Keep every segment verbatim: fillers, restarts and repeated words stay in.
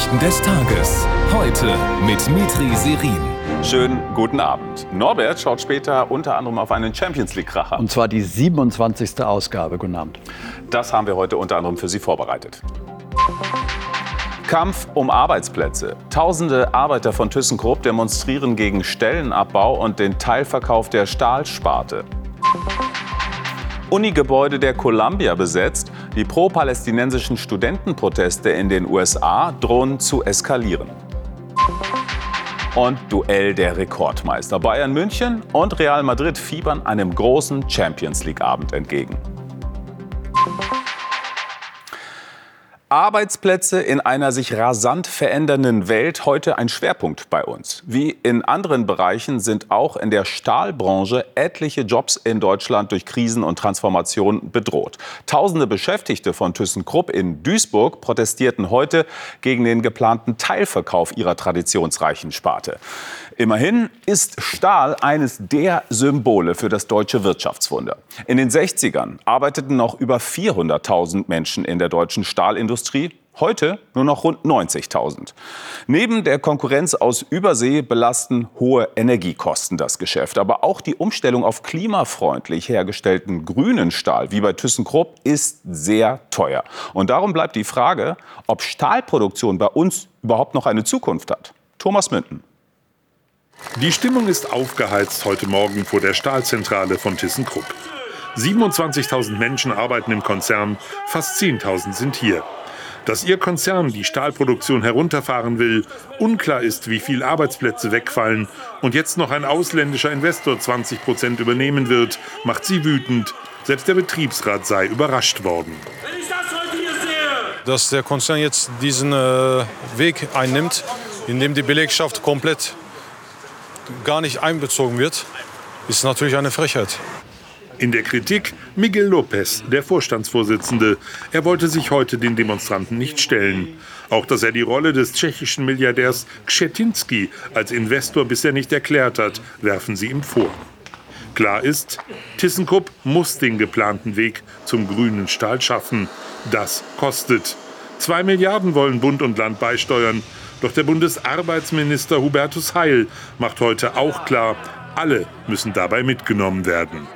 Nachrichten des Tages. Heute mit Mitri Serin. Schönen guten Abend. Norbert schaut später unter anderem auf einen Champions-League-Kracher. Und zwar die siebenundzwanzigste Ausgabe. Guten Abend. Das haben wir heute unter anderem für Sie vorbereitet. Kampf um Arbeitsplätze. Tausende Arbeiter von ThyssenKrupp demonstrieren gegen Stellenabbau und den Teilverkauf der Stahlsparte. Unigebäude der Columbia besetzt. Die pro-palästinensischen Studentenproteste in den U S A drohen zu eskalieren. Und Duell der Rekordmeister. Bayern München und Real Madrid fiebern einem großen Champions-League-Abend entgegen. Arbeitsplätze in einer sich rasant verändernden Welt, heute ein Schwerpunkt bei uns. Wie in anderen Bereichen sind auch in der Stahlbranche etliche Jobs in Deutschland durch Krisen und Transformation bedroht. Tausende Beschäftigte von ThyssenKrupp in Duisburg protestierten heute gegen den geplanten Teilverkauf ihrer traditionsreichen Sparte. Immerhin ist Stahl eines der Symbole für das deutsche Wirtschaftswunder. In den sechzigern arbeiteten noch über vierhunderttausend Menschen in der deutschen Stahlindustrie. Heute nur noch rund neunzigtausend. Neben der Konkurrenz aus Übersee belasten hohe Energiekosten das Geschäft. Aber auch die Umstellung auf klimafreundlich hergestellten grünen Stahl, wie bei ThyssenKrupp, ist sehr teuer. Und darum bleibt die Frage, ob Stahlproduktion bei uns überhaupt noch eine Zukunft hat. Thomas Münden. Die Stimmung ist aufgeheizt heute Morgen vor der Stahlzentrale von ThyssenKrupp. siebenundzwanzigtausend Menschen arbeiten im Konzern, fast zehntausend sind hier. Dass ihr Konzern die Stahlproduktion herunterfahren will, unklar ist, wie viele Arbeitsplätze wegfallen und jetzt noch ein ausländischer Investor zwanzig Prozent übernehmen wird, macht sie wütend. Selbst der Betriebsrat sei überrascht worden. Wenn ich das heute hier sehe, dass der Konzern jetzt diesen äh, Weg einnimmt, in dem die Belegschaft komplett gar nicht einbezogen wird, ist natürlich eine Frechheit. In der Kritik Miguel López, der Vorstandsvorsitzende. Er wollte sich heute den Demonstranten nicht stellen. Auch, dass er die Rolle des tschechischen Milliardärs Křetínský als Investor bisher nicht erklärt hat, werfen sie ihm vor. Klar ist, ThyssenKrupp muss den geplanten Weg zum grünen Stahl schaffen. Das kostet. Zwei Milliarden wollen Bund und Land beisteuern. Doch der Bundesarbeitsminister Hubertus Heil macht heute auch klar, alle müssen dabei mitgenommen werden.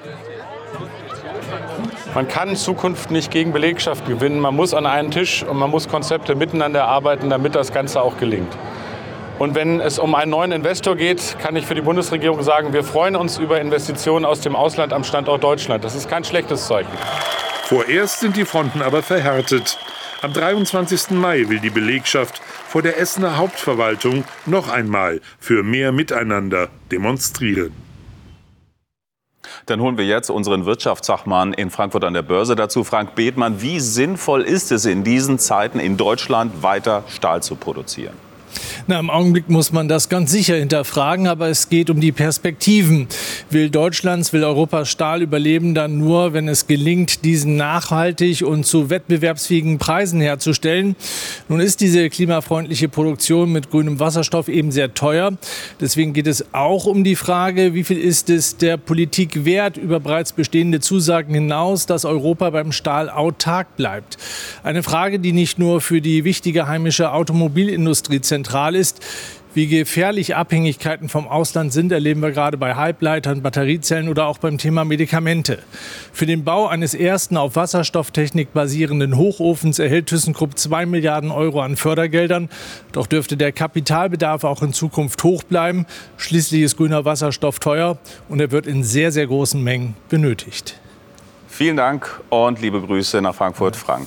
Man kann in Zukunft nicht gegen Belegschaft gewinnen. Man muss an einen Tisch und man muss Konzepte miteinander arbeiten, damit das Ganze auch gelingt. Und wenn es um einen neuen Investor geht, kann ich für die Bundesregierung sagen, wir freuen uns über Investitionen aus dem Ausland am Standort Deutschland. Das ist kein schlechtes Zeichen. Vorerst sind die Fronten aber verhärtet. Am dreiundzwanzigsten Mai will die Belegschaft vor der Essener Hauptverwaltung noch einmal für mehr Miteinander demonstrieren. Dann holen wir jetzt unseren Wirtschaftsfachmann in Frankfurt an der Börse dazu. Frank Bethmann, wie sinnvoll ist es in diesen Zeiten in Deutschland weiter Stahl zu produzieren? Na, im Augenblick muss man das ganz sicher hinterfragen, aber es geht um die Perspektiven. Will Deutschlands, will Europas Stahl überleben, dann nur, wenn es gelingt, diesen nachhaltig und zu wettbewerbsfähigen Preisen herzustellen. Nun ist diese klimafreundliche Produktion mit grünem Wasserstoff eben sehr teuer. Deswegen geht es auch um die Frage, wie viel ist es der Politik wert, über bereits bestehende Zusagen hinaus, dass Europa beim Stahl autark bleibt. Eine Frage, die nicht nur für die wichtige heimische Automobilindustrie zentral ist. Wie gefährlich Abhängigkeiten vom Ausland sind, erleben wir gerade bei Halbleitern, Batteriezellen oder auch beim Thema Medikamente. Für den Bau eines ersten auf Wasserstofftechnik basierenden Hochofens erhält ThyssenKrupp zwei Milliarden Euro an Fördergeldern. Doch dürfte der Kapitalbedarf auch in Zukunft hoch bleiben. Schließlich ist grüner Wasserstoff teuer und er wird in sehr, sehr großen Mengen benötigt. Vielen Dank und liebe Grüße nach Frankfurt, Frank.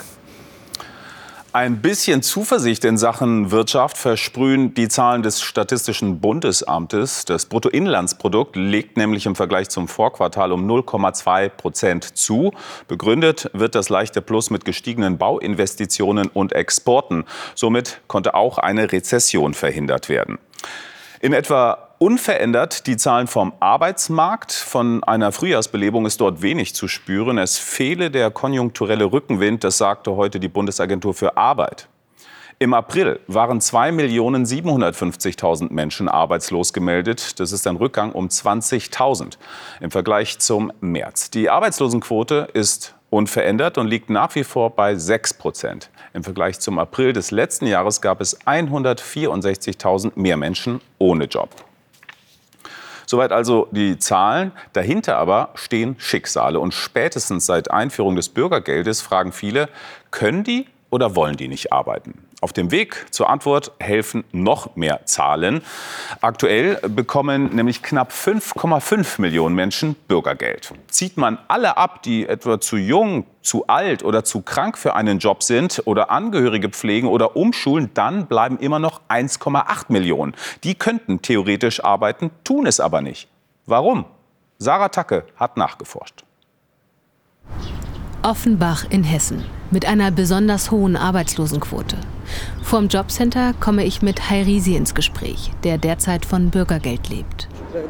Ein bisschen Zuversicht in Sachen Wirtschaft versprühen die Zahlen des Statistischen Bundesamtes. Das Bruttoinlandsprodukt legt nämlich im Vergleich zum Vorquartal um null Komma zwei Prozent zu. Begründet wird das leichte Plus mit gestiegenen Bauinvestitionen und Exporten. Somit konnte auch eine Rezession verhindert werden. In etwa unverändert die Zahlen vom Arbeitsmarkt. Von einer Frühjahrsbelebung ist dort wenig zu spüren. Es fehle der konjunkturelle Rückenwind, das sagte heute die Bundesagentur für Arbeit. Im April waren zwei Millionen siebenhundertfünfzigtausend Menschen arbeitslos gemeldet. Das ist ein Rückgang um zwanzigtausend im Vergleich zum März. Die Arbeitslosenquote ist unverändert und liegt nach wie vor bei sechs Prozent. Im Vergleich zum April des letzten Jahres gab es hundertvierundsechzigtausend mehr Menschen ohne Job. Soweit also die Zahlen. Dahinter aber stehen Schicksale. Und spätestens seit Einführung des Bürgergeldes fragen viele, können die oder wollen die nicht arbeiten? Auf dem Weg zur Antwort helfen noch mehr Zahlen. Aktuell bekommen nämlich knapp fünf Komma fünf Millionen Menschen Bürgergeld. Zieht man alle ab, die etwa zu jung, zu alt oder zu krank für einen Job sind oder Angehörige pflegen oder umschulen, dann bleiben immer noch eins Komma acht Millionen. Die könnten theoretisch arbeiten, tun es aber nicht. Warum? Sarah Tacke hat nachgeforscht. Offenbach in Hessen mit einer besonders hohen Arbeitslosenquote. Vorm Jobcenter komme ich mit Hayrisi ins Gespräch, der derzeit von Bürgergeld lebt.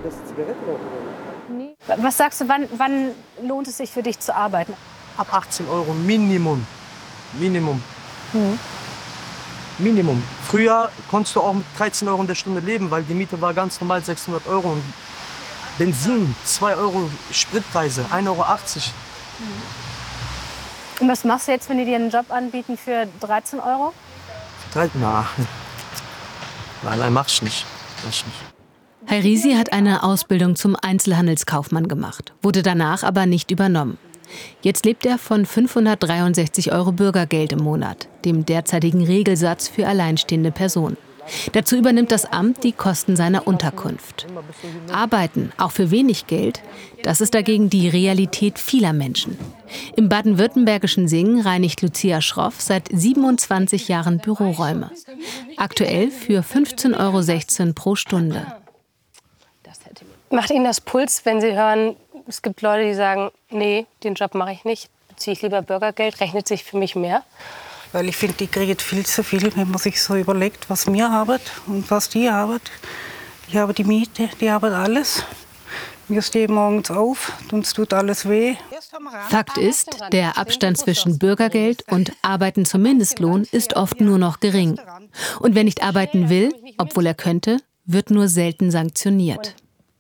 Was sagst du, wann, wann lohnt es sich für dich zu arbeiten? Ab achtzehn Euro Minimum. Minimum. Mhm. Minimum. Früher konntest du auch mit dreizehn Euro in der Stunde leben, weil die Miete war ganz normal sechshundert Euro. Und Benzin, zwei Euro Spritpreise, ein Euro achtzig. Mhm. Und was machst du jetzt, wenn die dir einen Job anbieten für dreizehn Euro? Na, nein, nein, mach ich nicht. Mach ich nicht. Hayrisi hat eine Ausbildung zum Einzelhandelskaufmann gemacht, wurde danach aber nicht übernommen. Jetzt lebt er von fünfhundertdreiundsechzig Euro Bürgergeld im Monat, dem derzeitigen Regelsatz für alleinstehende Personen. Dazu übernimmt das Amt die Kosten seiner Unterkunft. Arbeiten, auch für wenig Geld, das ist dagegen die Realität vieler Menschen. Im baden-württembergischen Singen reinigt Lucia Schroff seit siebenundzwanzig Jahren Büroräume. Aktuell für fünfzehn Euro sechzehn pro Stunde. Macht Ihnen das Puls, wenn Sie hören, es gibt Leute, die sagen, nee, den Job mache ich nicht, beziehe ich lieber Bürgergeld, rechnet sich für mich mehr? Weil ich finde, die kriegen viel zu viel, wenn man sich so überlegt, was wir haben und was die haben. Die haben die Miete, die haben alles. Wir stehen morgens auf, uns tut alles weh. Fakt ist, der Abstand zwischen Bürgergeld und Arbeiten zum Mindestlohn ist oft nur noch gering. Und wer nicht arbeiten will, obwohl er könnte, wird nur selten sanktioniert.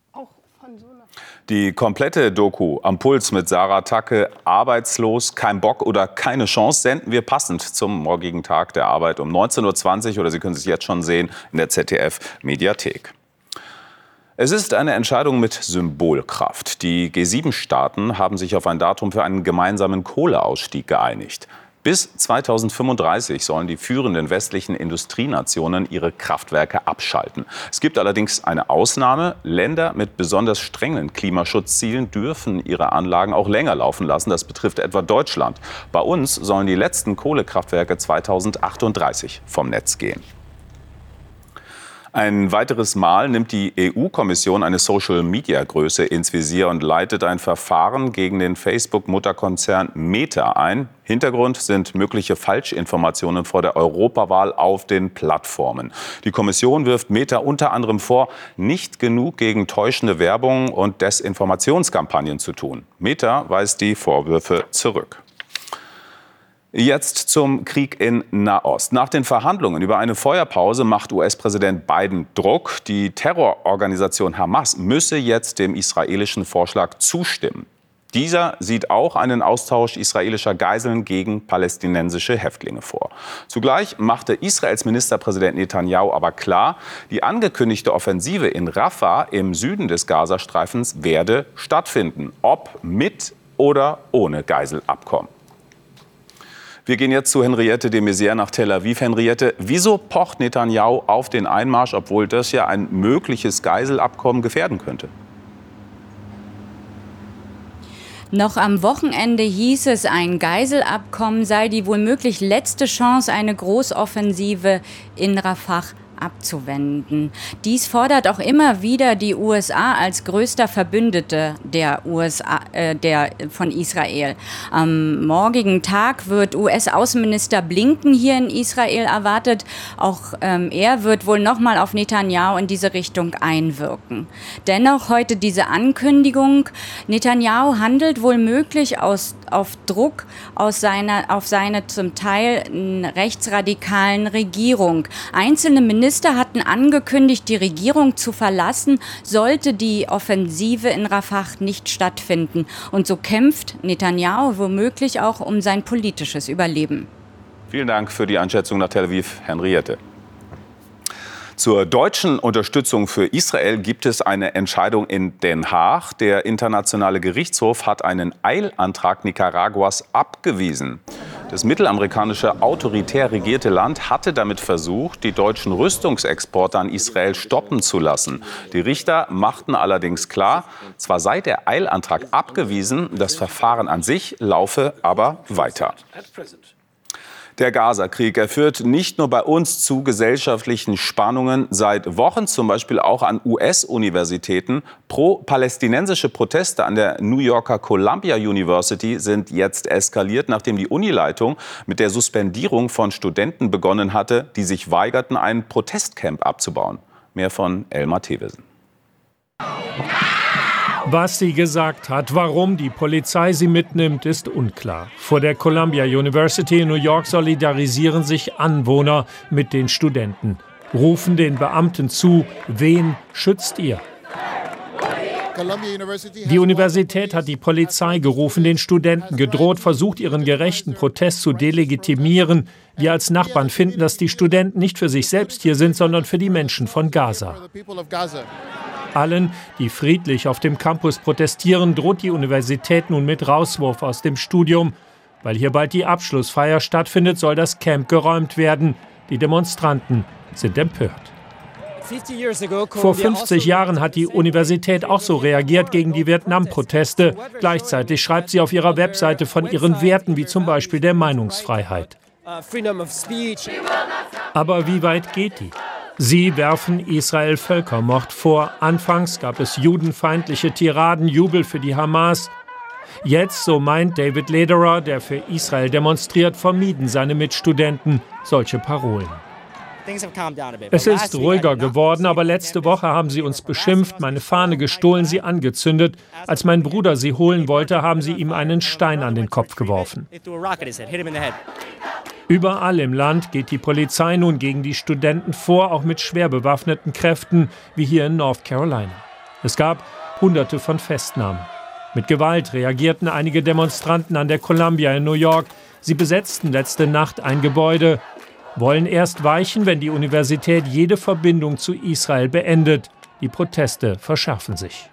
Die komplette Doku am Puls mit Sarah Tacke, arbeitslos, kein Bock oder keine Chance, senden wir passend zum morgigen Tag der Arbeit um neunzehn Uhr zwanzig oder Sie können es jetzt schon sehen in der Z D F-Mediathek. Es ist eine Entscheidung mit Symbolkraft. Die G sieben Staaten haben sich auf ein Datum für einen gemeinsamen Kohleausstieg geeinigt. Bis zweitausendfünfunddreißig sollen die führenden westlichen Industrienationen ihre Kraftwerke abschalten. Es gibt allerdings eine Ausnahme. Länder mit besonders strengen Klimaschutzzielen dürfen ihre Anlagen auch länger laufen lassen. Das betrifft etwa Deutschland. Bei uns sollen die letzten Kohlekraftwerke zweitausendachtunddreißig vom Netz gehen. Ein weiteres Mal nimmt die E U-Kommission eine Social-Media-Größe ins Visier und leitet ein Verfahren gegen den Facebook-Mutterkonzern Meta ein. Hintergrund sind mögliche Falschinformationen vor der Europawahl auf den Plattformen. Die Kommission wirft Meta unter anderem vor, nicht genug gegen täuschende Werbung und Desinformationskampagnen zu tun. Meta weist die Vorwürfe zurück. Jetzt zum Krieg in Nahost. Nach den Verhandlungen über eine Feuerpause macht U S-Präsident Biden Druck. Die Terrororganisation Hamas müsse jetzt dem israelischen Vorschlag zustimmen. Dieser sieht auch einen Austausch israelischer Geiseln gegen palästinensische Häftlinge vor. Zugleich machte Israels Ministerpräsident Netanyahu aber klar, die angekündigte Offensive in Rafah im Süden des Gazastreifens werde stattfinden, ob mit oder ohne Geiselabkommen. Wir gehen jetzt zu Henriette de Maizière nach Tel Aviv. Henriette, wieso pocht Netanyahu auf den Einmarsch, obwohl das ja ein mögliches Geiselabkommen gefährden könnte? Noch am Wochenende hieß es, ein Geiselabkommen sei die womöglich letzte Chance, eine Großoffensive in Rafah abzuwenden. Dies fordert auch immer wieder die U S A als größter Verbündete der U S A, äh, der, von Israel. Am morgigen Tag wird U S-Außenminister Blinken hier in Israel erwartet. Auch ähm, er wird wohl noch mal auf Netanyahu in diese Richtung einwirken. Dennoch heute diese Ankündigung. Netanyahu handelt wohl möglich aus, auf Druck aus seiner, auf seine zum Teil rechtsradikalen Regierung. Einzelne Minister hatten angekündigt, die Regierung zu verlassen, sollte die Offensive in Rafah nicht stattfinden. Und so kämpft Netanyahu womöglich auch um sein politisches Überleben. Vielen Dank für die Einschätzung nach Tel Aviv, Henriette. Zur deutschen Unterstützung für Israel gibt es eine Entscheidung in Den Haag. Der Internationale Gerichtshof hat einen Eilantrag Nicaraguas abgewiesen. Das mittelamerikanische autoritär regierte Land hatte damit versucht, die deutschen Rüstungsexporte an Israel stoppen zu lassen. Die Richter machten allerdings klar, zwar sei der Eilantrag abgewiesen, das Verfahren an sich laufe aber weiter. Der Gaza-Krieg, er führt nicht nur bei uns zu gesellschaftlichen Spannungen, seit Wochen zum Beispiel auch an U S-Universitäten. Pro-palästinensische Proteste an der New Yorker Columbia University sind jetzt eskaliert, nachdem die Unileitung mit der Suspendierung von Studenten begonnen hatte, die sich weigerten, ein Protestcamp abzubauen. Mehr von Elmar Thewesen. Was sie gesagt hat, warum die Polizei sie mitnimmt, ist unklar. Vor der Columbia University in New York solidarisieren sich Anwohner mit den Studenten, rufen den Beamten zu, wen schützt ihr? Die Universität hat die Polizei gerufen, den Studenten gedroht, versucht, ihren gerechten Protest zu delegitimieren. Wir als Nachbarn finden, dass die Studenten nicht für sich selbst hier sind, sondern für die Menschen von Gaza. Allen, die friedlich auf dem Campus protestieren, droht die Universität nun mit Rauswurf aus dem Studium. Weil hier bald die Abschlussfeier stattfindet, soll das Camp geräumt werden. Die Demonstranten sind empört. Vor fünfzig Jahren hat die Universität auch so reagiert gegen die Vietnam-Proteste. Gleichzeitig schreibt sie auf ihrer Webseite von ihren Werten, wie zum Beispiel der Meinungsfreiheit. Aber wie weit geht die? Sie werfen Israel Völkermord vor. Anfangs gab es judenfeindliche Tiraden, Jubel für die Hamas. Jetzt, so meint David Lederer, der für Israel demonstriert, vermieden seine Mitstudenten solche Parolen. Es ist ruhiger geworden, aber letzte Woche haben sie uns beschimpft, meine Fahne gestohlen, sie angezündet. Als mein Bruder sie holen wollte, haben sie ihm einen Stein an den Kopf geworfen. Überall im Land geht die Polizei nun gegen die Studenten vor, auch mit schwer bewaffneten Kräften, wie hier in North Carolina. Es gab Hunderte von Festnahmen. Mit Gewalt reagierten einige Demonstranten an der Columbia in New York. Sie besetzten letzte Nacht ein Gebäude, wollen erst weichen, wenn die Universität jede Verbindung zu Israel beendet. Die Proteste verschärfen sich.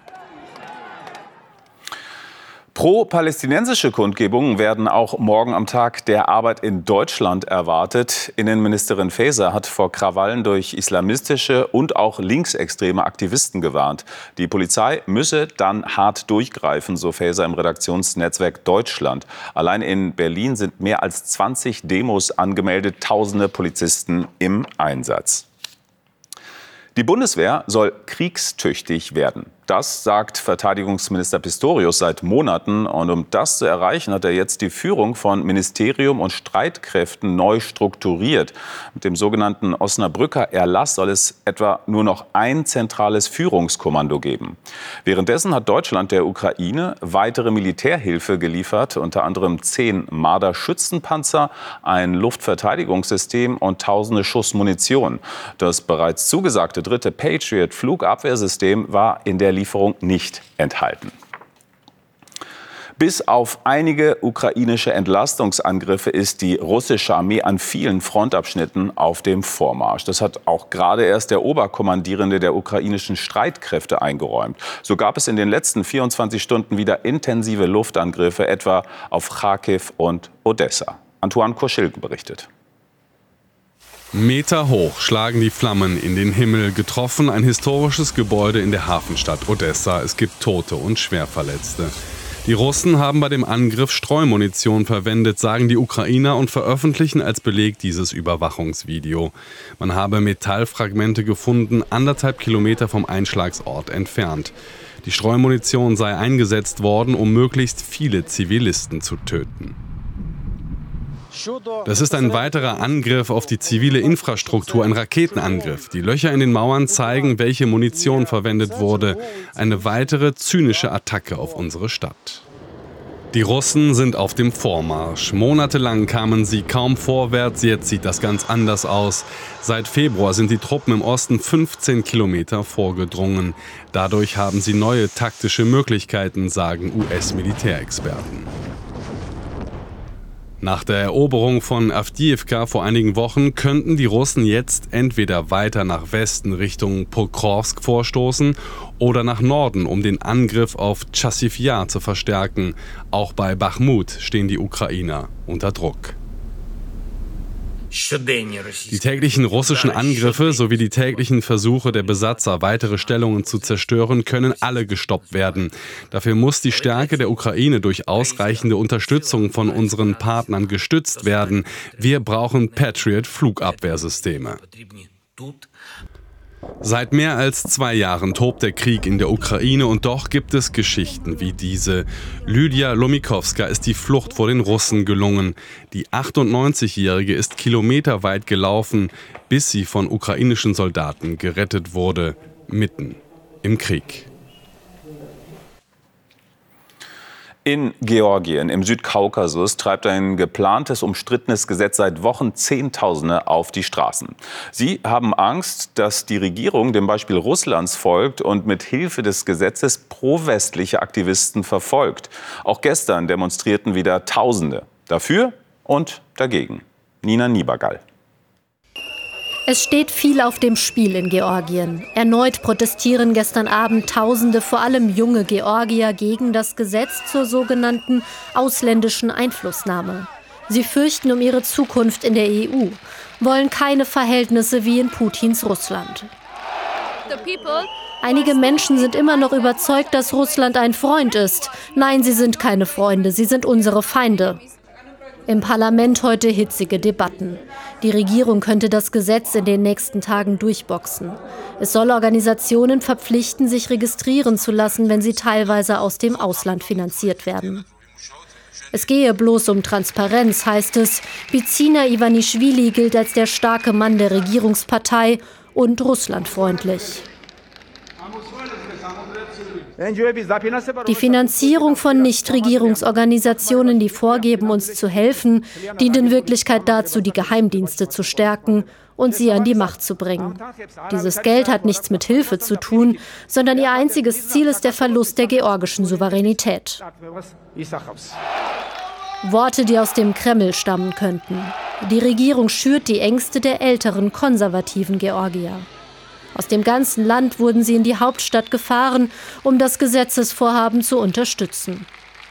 Pro-palästinensische Kundgebungen werden auch morgen am Tag der Arbeit in Deutschland erwartet. Innenministerin Faeser hat vor Krawallen durch islamistische und auch linksextreme Aktivisten gewarnt. Die Polizei müsse dann hart durchgreifen, so Faeser im Redaktionsnetzwerk Deutschland. Allein in Berlin sind mehr als zwanzig Demos angemeldet, tausende Polizisten im Einsatz. Die Bundeswehr soll kriegstüchtig werden. Das sagt Verteidigungsminister Pistorius seit Monaten. Und um das zu erreichen, hat er jetzt die Führung von Ministerium und Streitkräften neu strukturiert. Mit dem sogenannten Osnabrücker Erlass soll es etwa nur noch ein zentrales Führungskommando geben. Währenddessen hat Deutschland der Ukraine weitere Militärhilfe geliefert, unter anderem zehn Marder-Schützenpanzer, ein Luftverteidigungssystem und tausende Schuss Munition. Das bereits zugesagte dritte Patriot-Flugabwehrsystem war in der Lieferung nicht enthalten. Bis auf einige ukrainische Entlastungsangriffe ist die russische Armee an vielen Frontabschnitten auf dem Vormarsch. Das hat auch gerade erst der Oberkommandierende der ukrainischen Streitkräfte eingeräumt. So gab es in den letzten vierundzwanzig Stunden wieder intensive Luftangriffe, etwa auf Charkiw und Odessa. Antoine Koschilken berichtet. Meter hoch schlagen die Flammen in den Himmel, getroffen ein historisches Gebäude in der Hafenstadt Odessa. Es gibt Tote und Schwerverletzte. Die Russen haben bei dem Angriff Streumunition verwendet, sagen die Ukrainer und veröffentlichen als Beleg dieses Überwachungsvideo. Man habe Metallfragmente gefunden, anderthalb Kilometer vom Einschlagsort entfernt. Die Streumunition sei eingesetzt worden, um möglichst viele Zivilisten zu töten. Das ist ein weiterer Angriff auf die zivile Infrastruktur, ein Raketenangriff. Die Löcher in den Mauern zeigen, welche Munition verwendet wurde. Eine weitere zynische Attacke auf unsere Stadt. Die Russen sind auf dem Vormarsch. Monatelang kamen sie kaum vorwärts, jetzt sieht das ganz anders aus. Seit Februar sind die Truppen im Osten fünfzehn Kilometer vorgedrungen. Dadurch haben sie neue taktische Möglichkeiten, sagen U S-Militärexperten. Nach der Eroberung von Awdijiwka vor einigen Wochen könnten die Russen jetzt entweder weiter nach Westen Richtung Pokrovsk vorstoßen oder nach Norden, um den Angriff auf Chassiv Yar zu verstärken. Auch bei Bachmut stehen die Ukrainer unter Druck. Die täglichen russischen Angriffe sowie die täglichen Versuche der Besatzer, weitere Stellungen zu zerstören, können alle gestoppt werden. Dafür muss die Stärke der Ukraine durch ausreichende Unterstützung von unseren Partnern gestützt werden. Wir brauchen Patriot-Flugabwehrsysteme. Seit mehr als zwei Jahren tobt der Krieg in der Ukraine und doch gibt es Geschichten wie diese. Lydia Lomikowska ist die Flucht vor den Russen gelungen. Die achtundneunzigjährige ist kilometerweit gelaufen, bis sie von ukrainischen Soldaten gerettet wurde, mitten im Krieg. In Georgien, im Südkaukasus, treibt ein geplantes, umstrittenes Gesetz seit Wochen Zehntausende auf die Straßen. Sie haben Angst, dass die Regierung dem Beispiel Russlands folgt und mit Hilfe des Gesetzes pro-westliche Aktivisten verfolgt. Auch gestern demonstrierten wieder Tausende. Dafür und dagegen. Nina Niebergall. Es steht viel auf dem Spiel in Georgien. Erneut protestieren gestern Abend Tausende, vor allem junge Georgier, gegen das Gesetz zur sogenannten ausländischen Einflussnahme. Sie fürchten um ihre Zukunft in der E U, wollen keine Verhältnisse wie in Putins Russland. Einige Menschen sind immer noch überzeugt, dass Russland ein Freund ist. Nein, sie sind keine Freunde, sie sind unsere Feinde. Im Parlament heute hitzige Debatten. Die Regierung könnte das Gesetz in den nächsten Tagen durchboxen. Es soll Organisationen verpflichten, sich registrieren zu lassen, wenn sie teilweise aus dem Ausland finanziert werden. Es gehe bloß um Transparenz, heißt es. Bidzina Ivanischvili gilt als der starke Mann der Regierungspartei und russlandfreundlich. Die Finanzierung von Nichtregierungsorganisationen, die vorgeben, uns zu helfen, dient in Wirklichkeit dazu, die Geheimdienste zu stärken und sie an die Macht zu bringen. Dieses Geld hat nichts mit Hilfe zu tun, sondern ihr einziges Ziel ist der Verlust der georgischen Souveränität. Worte, die aus dem Kreml stammen könnten. Die Regierung schürt die Ängste der älteren, konservativen Georgier. Aus dem ganzen Land wurden sie in die Hauptstadt gefahren, um das Gesetzesvorhaben zu unterstützen.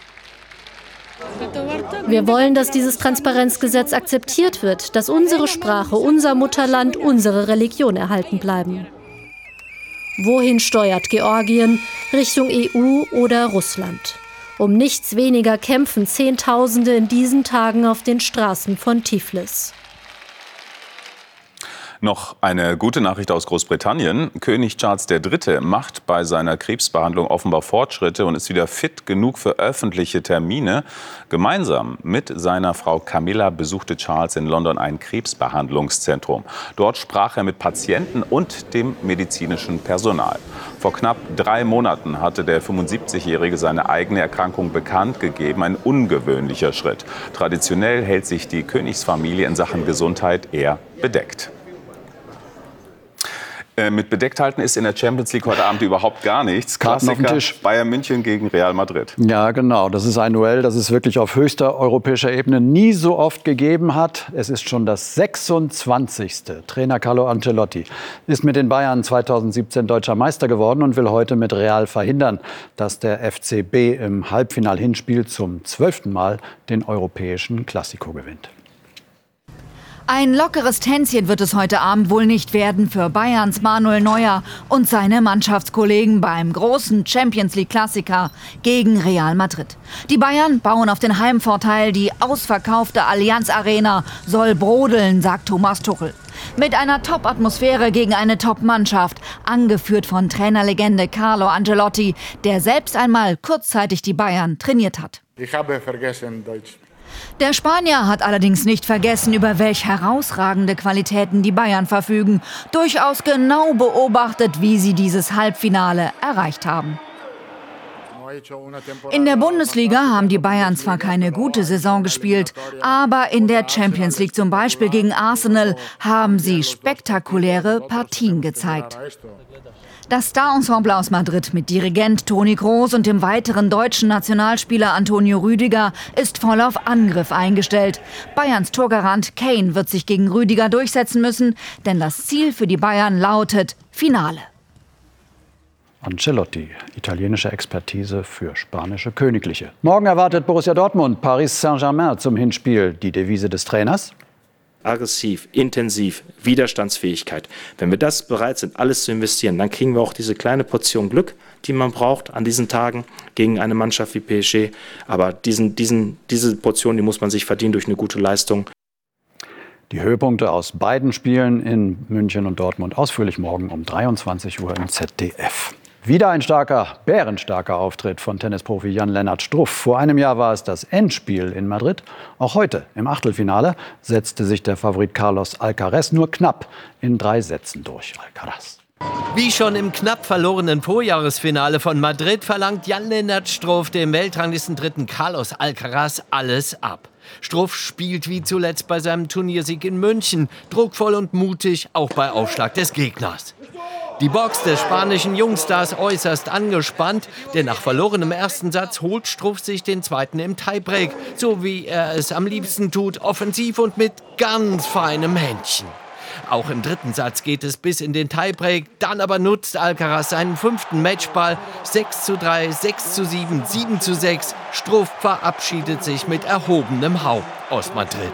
Wir wollen, dass dieses Transparenzgesetz akzeptiert wird, dass unsere Sprache, unser Mutterland, unsere Religion erhalten bleiben. Wohin steuert Georgien? Richtung E U oder Russland? Um nichts weniger kämpfen Zehntausende in diesen Tagen auf den Straßen von Tiflis. Noch eine gute Nachricht aus Großbritannien. König Charles der Dritte macht bei seiner Krebsbehandlung offenbar Fortschritte und ist wieder fit genug für öffentliche Termine. Gemeinsam mit seiner Frau Camilla besuchte Charles in London ein Krebsbehandlungszentrum. Dort sprach er mit Patienten und dem medizinischen Personal. Vor knapp drei Monaten hatte der fünfundsiebzigjährige seine eigene Erkrankung bekannt gegeben. Ein ungewöhnlicher Schritt. Traditionell hält sich die Königsfamilie in Sachen Gesundheit eher bedeckt. Mit bedeckt halten ist in der Champions League heute Abend überhaupt gar nichts. Klassiker, Bayern München gegen Real Madrid. Ja, genau. Das ist ein Duell, das es wirklich auf höchster europäischer Ebene nie so oft gegeben hat. Es ist schon das sechsundzwanzigste Trainer Carlo Ancelotti ist mit den Bayern zweitausendsiebzehn deutscher Meister geworden und will heute mit Real verhindern, dass der F C B im Halbfinal-Hinspiel zum zwölften Mal den europäischen Klassiko gewinnt. Ein lockeres Tänzchen wird es heute Abend wohl nicht werden für Bayerns Manuel Neuer und seine Mannschaftskollegen beim großen Champions-League-Klassiker gegen Real Madrid. Die Bayern bauen auf den Heimvorteil, die ausverkaufte Allianz Arena soll brodeln, sagt Thomas Tuchel. Mit einer Top-Atmosphäre gegen eine Top-Mannschaft, angeführt von Trainerlegende Carlo Ancelotti, der selbst einmal kurzzeitig die Bayern trainiert hat. Ich habe vergessen Deutsch. Der Spanier hat allerdings nicht vergessen, über welch herausragende Qualitäten die Bayern verfügen. Durchaus genau beobachtet, wie sie dieses Halbfinale erreicht haben. In der Bundesliga haben die Bayern zwar keine gute Saison gespielt, aber in der Champions League zum Beispiel gegen Arsenal haben sie spektakuläre Partien gezeigt. Das Star-Ensemble aus Madrid mit Dirigent Toni Kroos und dem weiteren deutschen Nationalspieler Antonio Rüdiger ist voll auf Angriff eingestellt. Bayerns Torgarant Kane wird sich gegen Rüdiger durchsetzen müssen, denn das Ziel für die Bayern lautet Finale. Ancelotti, italienische Expertise für spanische Königliche. Morgen erwartet Borussia Dortmund Paris Saint-Germain zum Hinspiel. Die Devise des Trainers? Aggressiv, intensiv, Widerstandsfähigkeit. Wenn wir das bereit sind, alles zu investieren, dann kriegen wir auch diese kleine Portion Glück, die man braucht an diesen Tagen gegen eine Mannschaft wie P S G. Aber diesen, diesen, diese Portion, die muss man sich verdienen durch eine gute Leistung. Die Höhepunkte aus beiden Spielen in München und Dortmund ausführlich morgen um dreiundzwanzig Uhr im Z D F. Wieder ein starker, bärenstarker Auftritt von Tennisprofi Jan-Lennart Struff. Vor einem Jahr war es das Endspiel in Madrid. Auch heute im Achtelfinale setzte sich der Favorit Carlos Alcaraz nur knapp in drei Sätzen durch. Alcaraz. Wie schon im knapp verlorenen Vorjahresfinale von Madrid verlangt Jan-Lennart Struff dem Weltranglistendritten Carlos Alcaraz alles ab. Struff spielt wie zuletzt bei seinem Turniersieg in München, druckvoll und mutig, auch bei Aufschlag des Gegners. Die Box des spanischen Jungstars äußerst angespannt, denn nach verlorenem ersten Satz holt Struff sich den zweiten im Tiebreak, so wie er es am liebsten tut, offensiv und mit ganz feinem Händchen. Auch im dritten Satz geht es bis in den Tiebreak, dann aber nutzt Alcaraz seinen fünften Matchball. sechs zu drei, sechs zu sieben, sieben zu sechs. Struff verabschiedet sich mit erhobenem Haupt aus Madrid.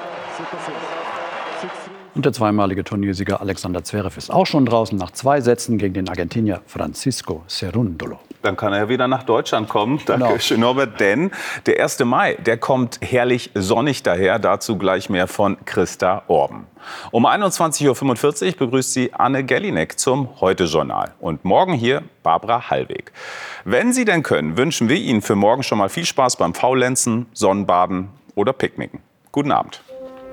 Und der zweimalige Turniersieger Alexander Zverev ist auch schon draußen nach zwei Sätzen gegen den Argentinier Francisco Cerúndolo. Dann kann er wieder nach Deutschland kommen. Danke schön, Norbert. Denn der erste Mai, der kommt herrlich sonnig daher. Dazu gleich mehr von Christa Orben. Um einundzwanzig Uhr fünfundvierzig begrüßt sie Anne Gellinek zum Heute-Journal. Und morgen hier Barbara Hallweg. Wenn Sie denn können, wünschen wir Ihnen für morgen schon mal viel Spaß beim Faulenzen, Sonnenbaden oder Picknicken. Guten Abend.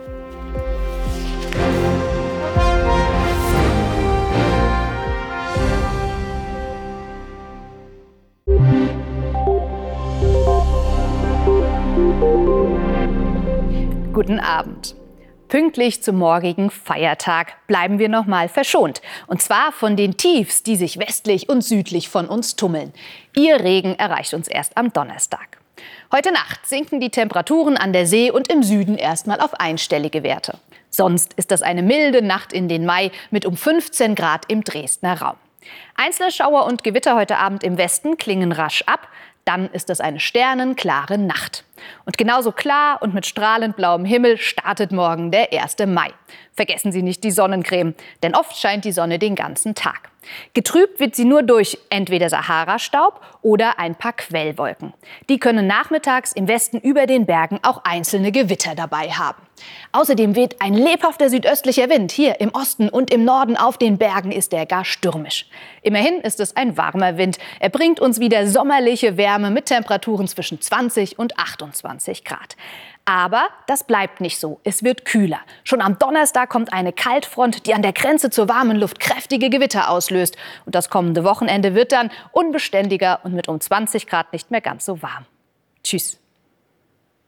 Guten Abend. Pünktlich zum morgigen Feiertag bleiben wir noch mal verschont. Und zwar von den Tiefs, die sich westlich und südlich von uns tummeln. Ihr Regen erreicht uns erst am Donnerstag. Heute Nacht sinken die Temperaturen an der See und im Süden erstmal auf einstellige Werte. Sonst ist das eine milde Nacht in den Mai mit um fünfzehn Grad im Dresdner Raum. Einzelne Schauer und Gewitter heute Abend im Westen klingen rasch ab. Dann ist es eine sternenklare Nacht. Und genauso klar und mit strahlend blauem Himmel startet morgen der erste Mai. Vergessen Sie nicht die Sonnencreme, denn oft scheint die Sonne den ganzen Tag. Getrübt wird sie nur durch entweder Sahara-Staub oder ein paar Quellwolken. Die können nachmittags im Westen über den Bergen auch einzelne Gewitter dabei haben. Außerdem weht ein lebhafter südöstlicher Wind. Hier im Osten und im Norden auf den Bergen ist er gar stürmisch. Immerhin ist es ein warmer Wind. Er bringt uns wieder sommerliche Wärme mit Temperaturen zwischen zwanzig und achtundzwanzig Grad. Aber das bleibt nicht so. Es wird kühler. Schon am Donnerstag kommt eine Kaltfront, die an der Grenze zur warmen Luft kräftige Gewitter auslöst. Und das kommende Wochenende wird dann unbeständiger und mit um zwanzig Grad nicht mehr ganz so warm. Tschüss.